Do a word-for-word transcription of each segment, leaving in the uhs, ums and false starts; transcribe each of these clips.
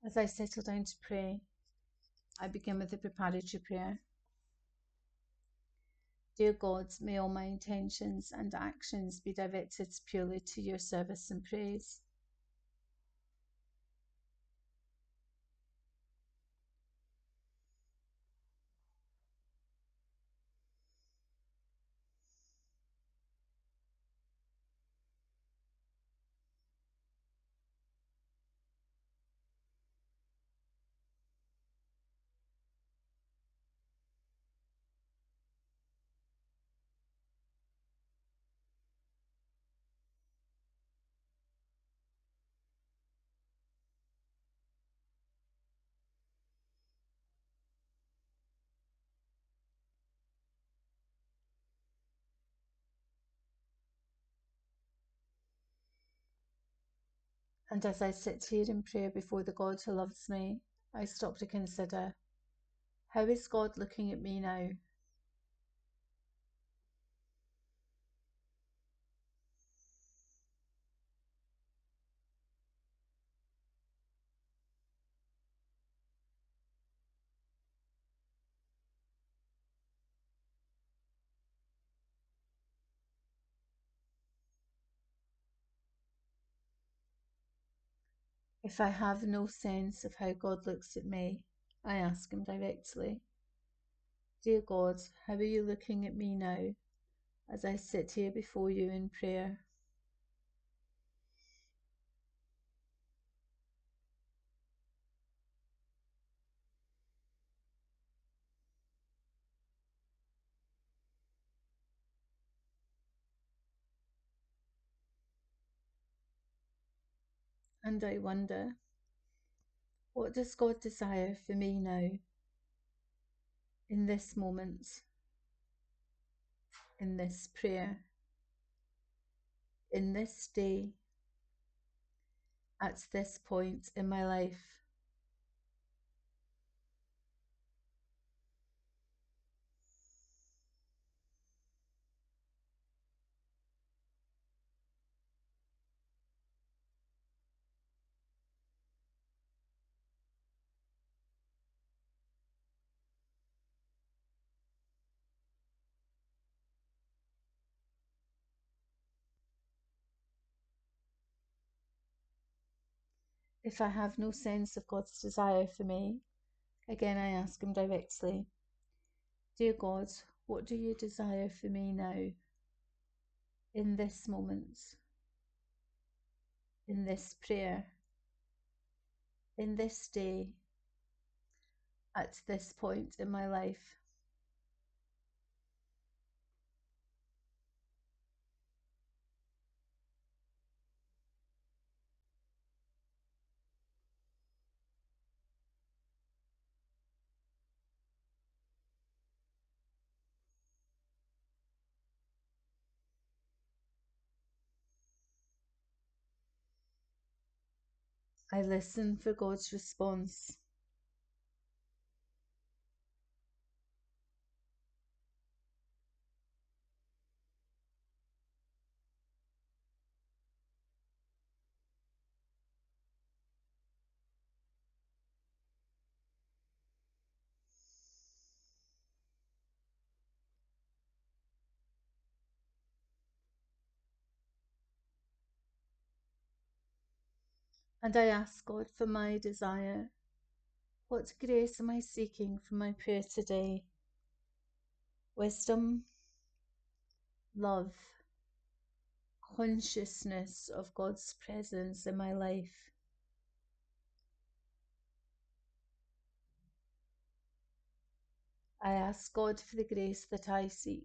As I settle down to pray, I begin with the preparatory prayer. Dear God, may all my intentions and actions be directed purely to your service and praise. And as I sit here in prayer before the God who loves me, I stop to consider, how is God looking at me now? If I have no sense of how God looks at me, I ask him directly, Dear God, how are you looking at me now as I sit here before you in prayer? And I wonder, what does God desire for me now, in this moment, in this prayer, in this day, at this point in my life? If I have no sense of God's desire for me, again I ask him directly, Dear God, what do you desire for me now, in this moment, in this prayer, in this day, at this point in my life? I listen for God's response. And I ask God for my desire. What grace am I seeking for my prayer today? Wisdom, love, consciousness of God's presence in my life. I ask God for the grace that I seek.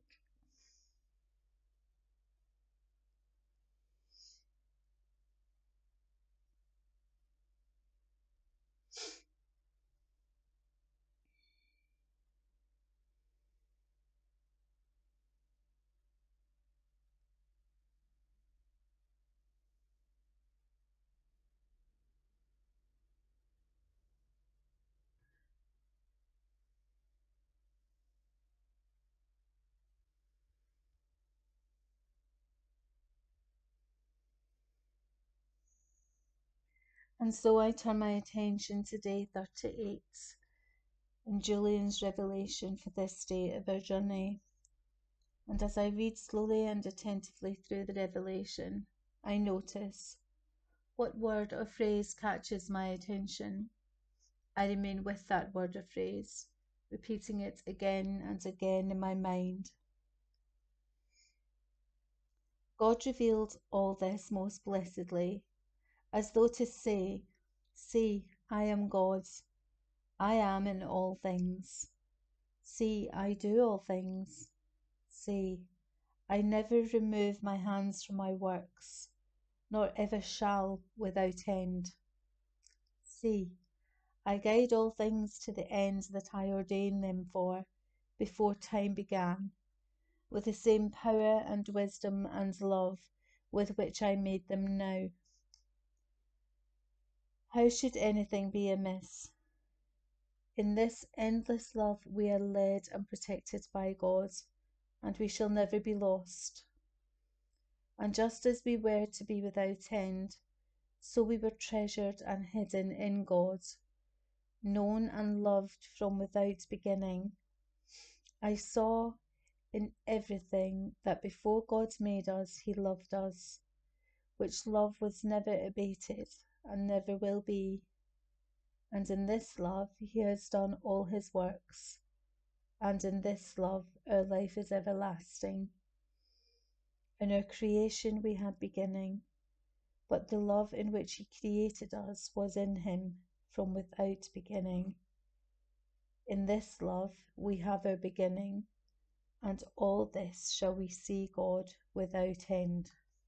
And so I turn my attention to day thirty-eight in Julian's revelation for this day of our journey. And as I read slowly and attentively through the revelation, I notice what word or phrase catches my attention. I remain with that word or phrase, repeating it again and again in my mind. God revealed all this most blessedly, as though to say, "See, I am God. I am in all things. See, I do all things. See, I never remove my hands from my works, nor ever shall without end. See, I guide all things to the end that I ordained them for, before time began, with the same power and wisdom and love with which I made them now. How should anything be amiss? In this endless love we are led and protected by God, and we shall never be lost. And just as we were to be without end, so we were treasured and hidden in God, known and loved from without beginning. I saw in everything that before God made us, he loved us, which love was never abated and never will be. And in this love he has done all his works, and in this love our life is everlasting. In our creation we had beginning, but the love in which he created us was in him from without beginning. In this love we have our beginning, and all this shall we see God without end.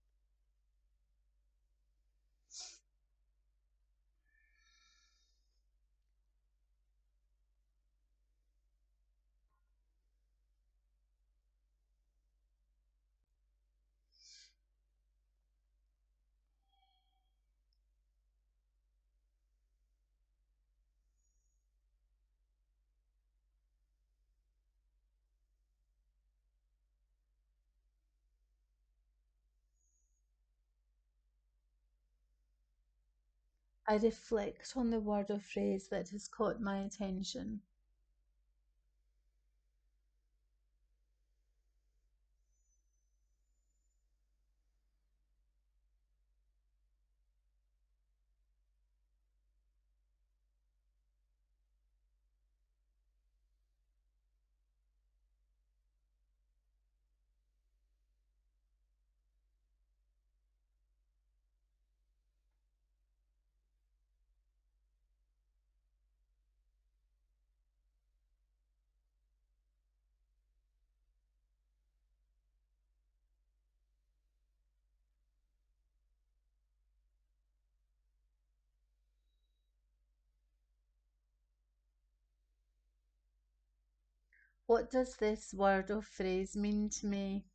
I reflect on the word or phrase that has caught my attention. What does this word or phrase mean to me?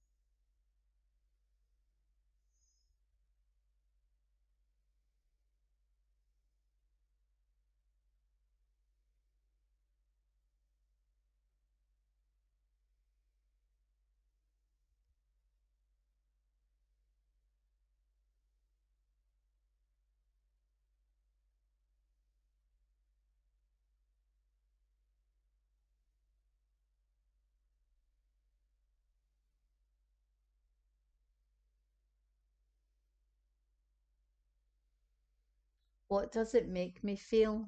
What does it make me feel?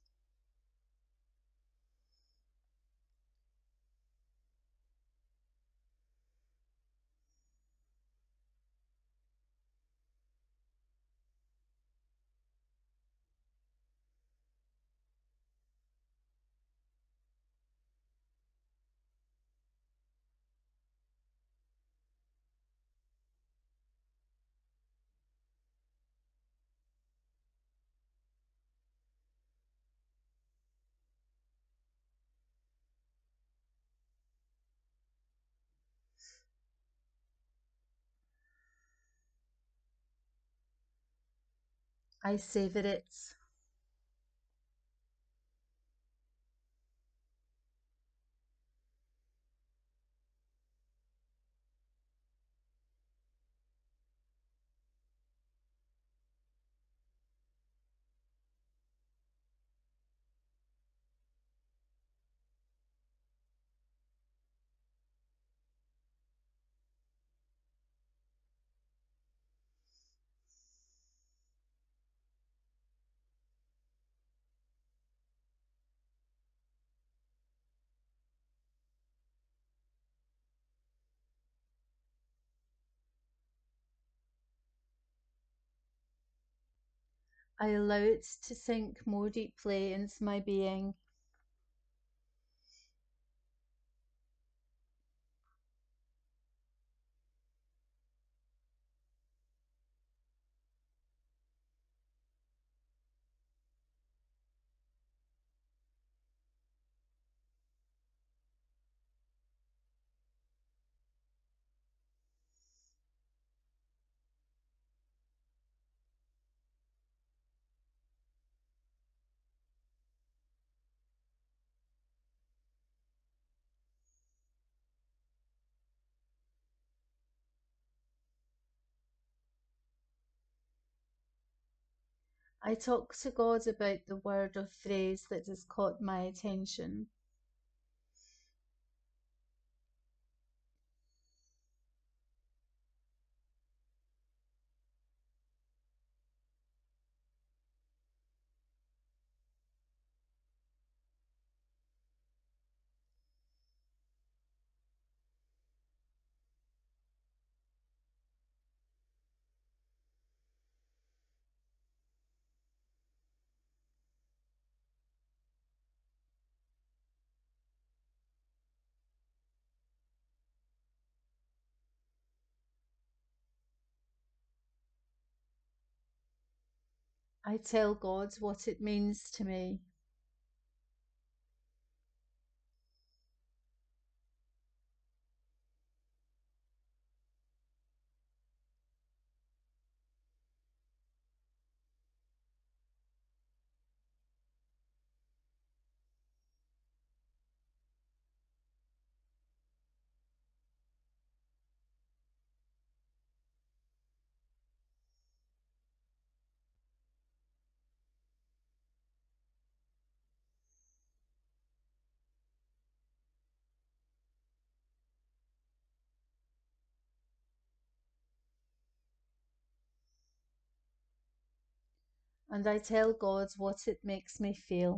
I savour it. I allow it to sink more deeply into my being. I talk to God about the word or phrase that has caught my attention. I tell God what it means to me. And I tell God what it makes me feel.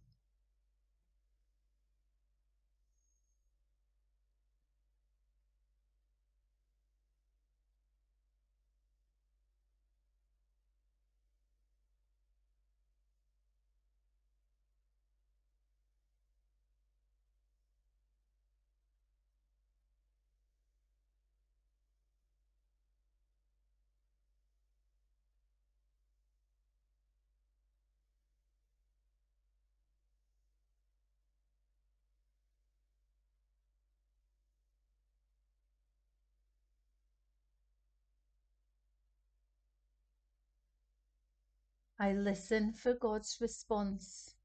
I listen for God's response.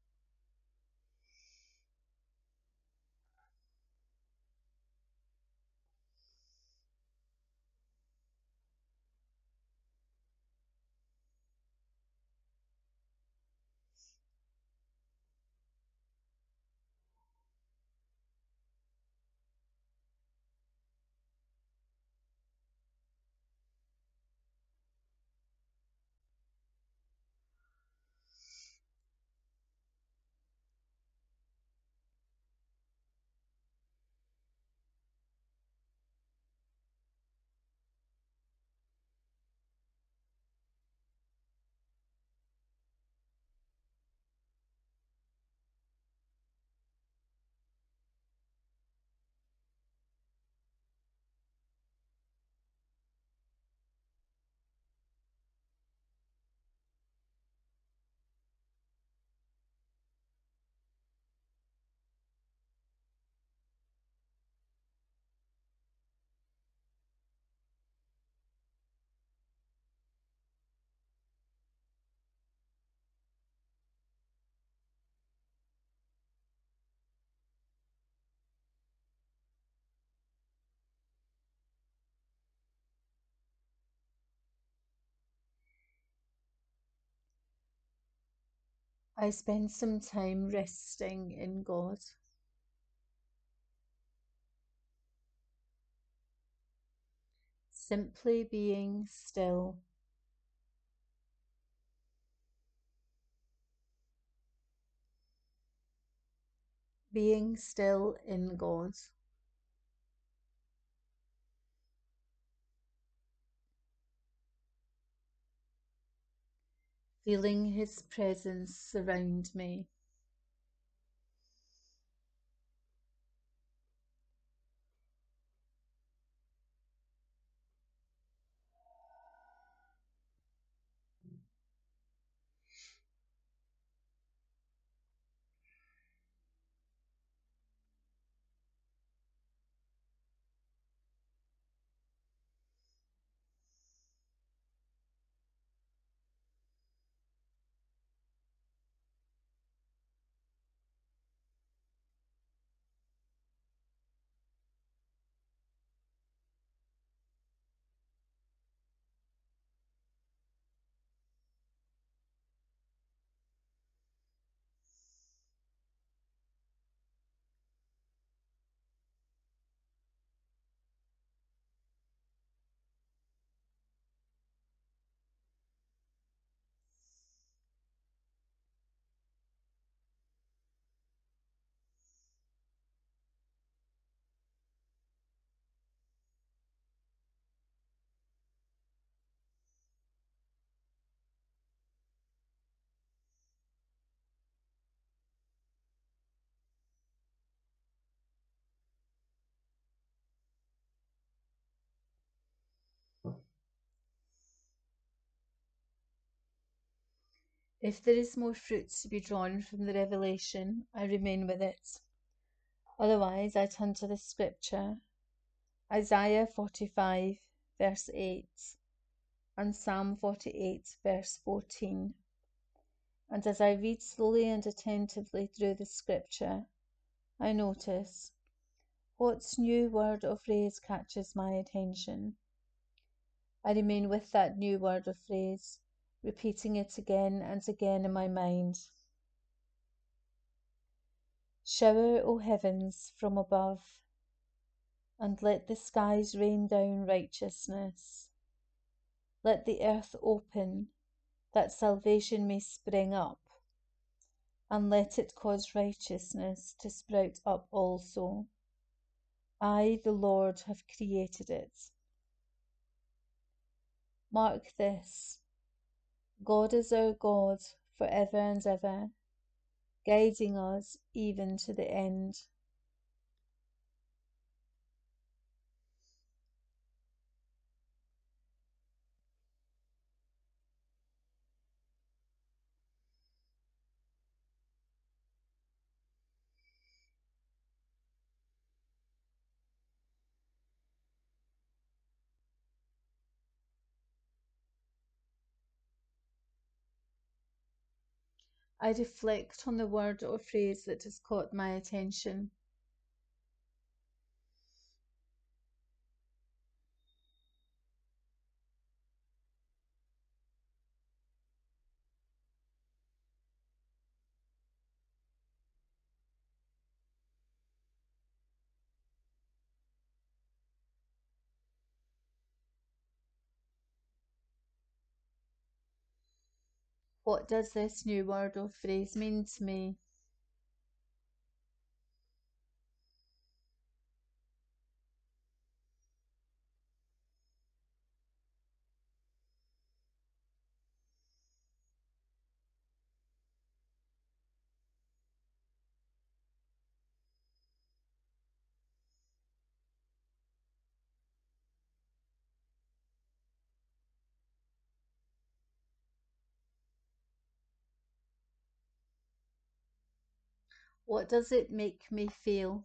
I spend some time resting in God. Simply being still. Being still in God. feeling His presence surround me. If there is more fruit to be drawn from the revelation, I remain with it. Otherwise, I turn to the scripture, Isaiah forty-five, verse eight, and Psalm forty-eight, verse fourteen. And as I read slowly and attentively through the scripture, I notice, what new word or phrase catches my attention? I remain with that new word or phrase, repeating it again and again in my mind. Shower, O heavens, from above, and let the skies rain down righteousness. Let the earth open, that salvation may spring up, and let it cause righteousness to sprout up also. I, the Lord, have created it. Mark this, God is our God forever and ever, guiding us even to the end. I reflect on the word or phrase that has caught my attention. What does this new word or phrase mean to me? What does it make me feel?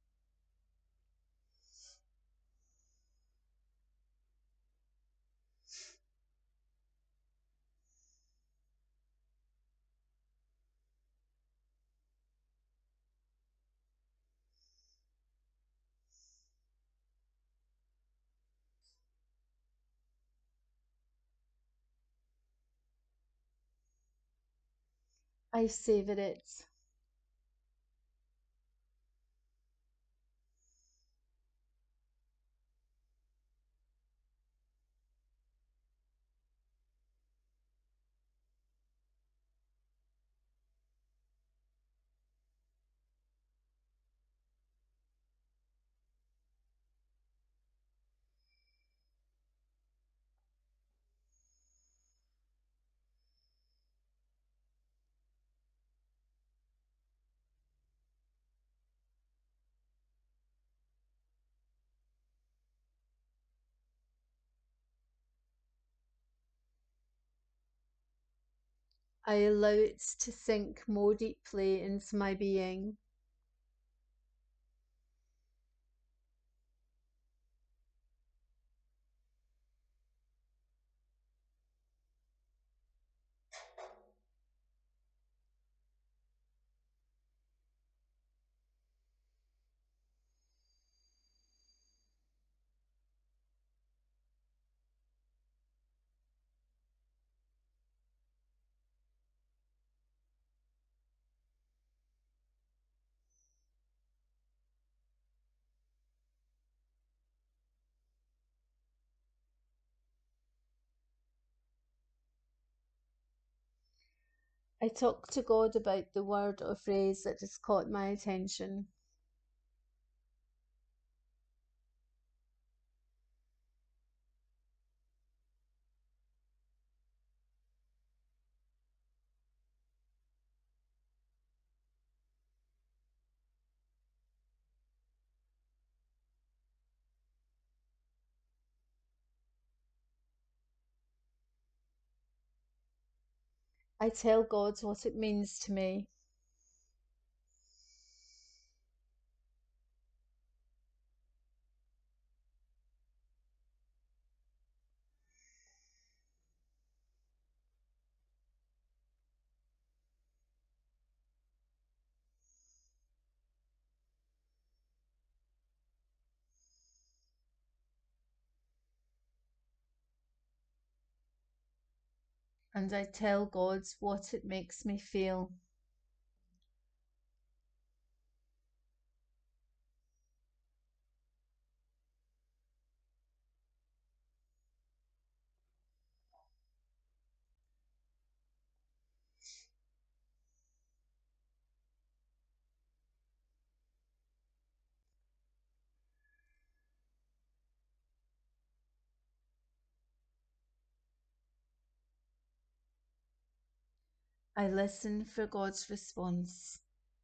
I savour it. I allow it to sink more deeply into my being. I talk to God about the word or phrase that has caught my attention. I tell God what it means to me. And I tell God what it makes me feel. I listen for God's response.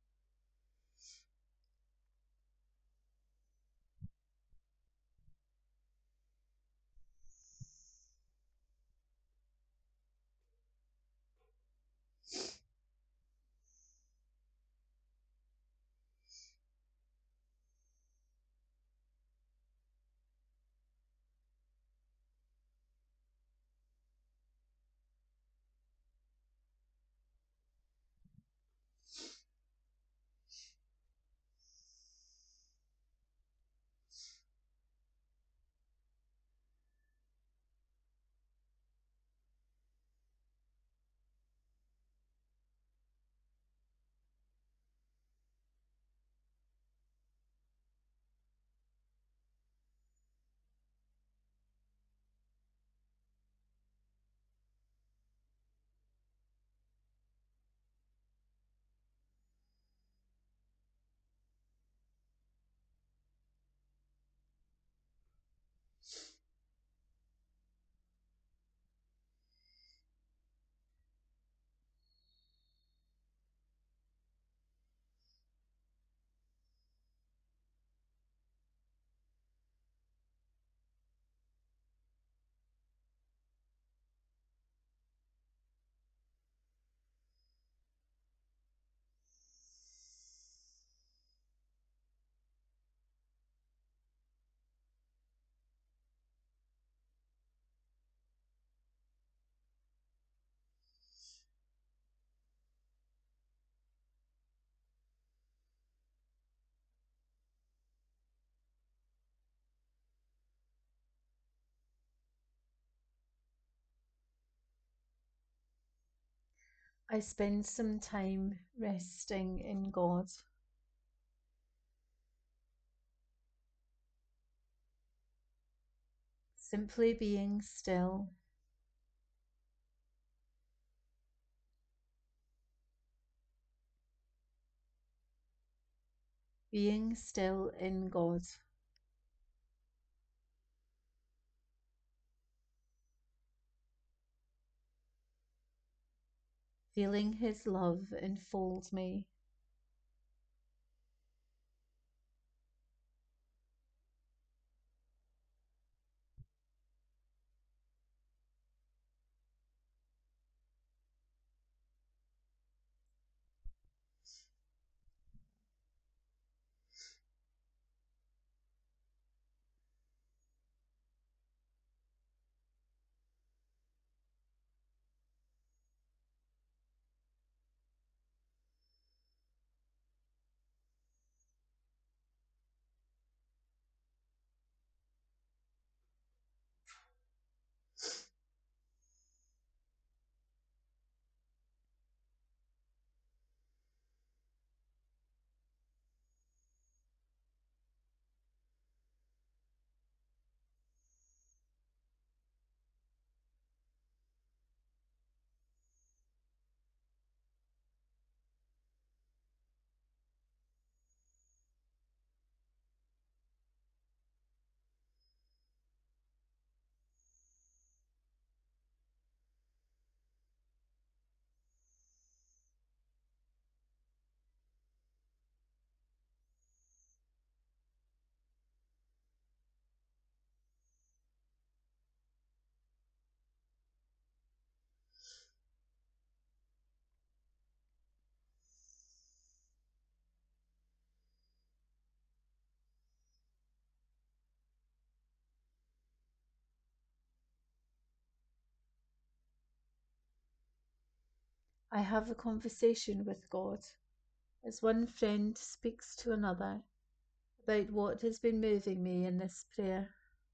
I spend some time resting in God. Simply being still. Being still in God. Feeling His love enfold me. I have a conversation with God, as one friend speaks to another, about what has been moving me in this prayer.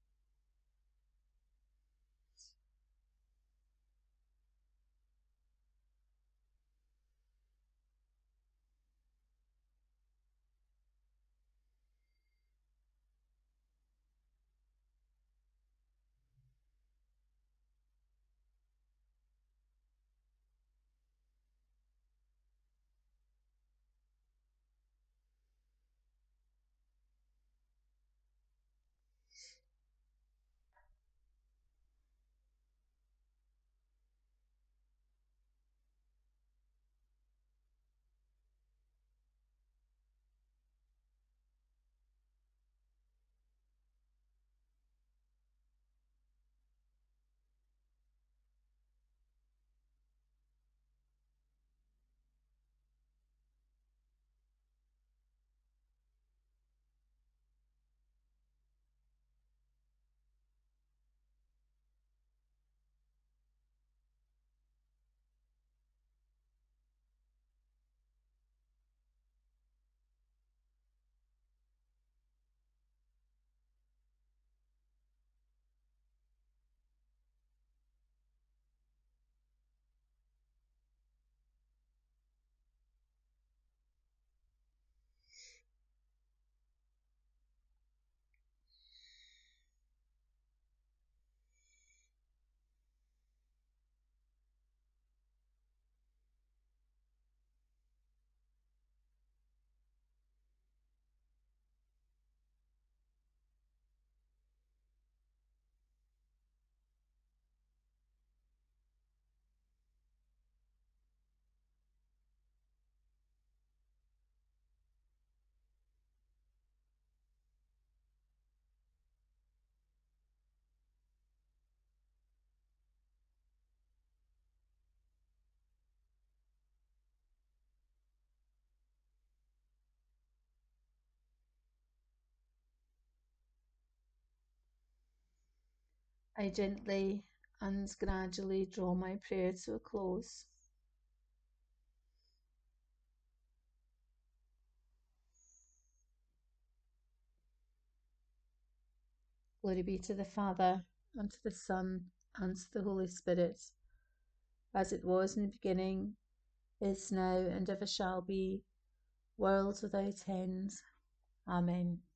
I gently and gradually draw my prayer to a close. Glory be to the Father, and to the Son, and to the Holy Spirit, as it was in the beginning, is now, and ever shall be, world without end. Amen.